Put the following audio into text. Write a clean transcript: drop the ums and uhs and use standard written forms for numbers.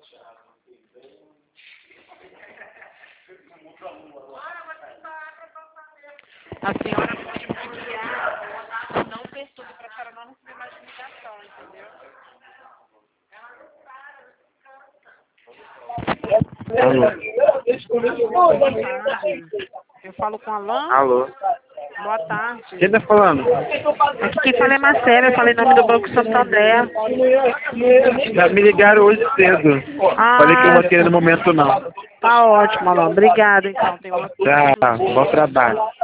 A senhora pode bloquear, não ver tudo para a senhora não receber mais ligação, entendeu? Alô. Boa tarde. Eu falo com Alain. Alô. Boa tarde. Quem tá falando? Aqui quem fala é Marcela, eu falei em nome do Banco Santander. Já me ligaram hoje cedo. Falei que eu não vou querer no momento não. Tá ótimo, Alain. Obrigada, então. Tenha uma Tchau. Bom trabalho.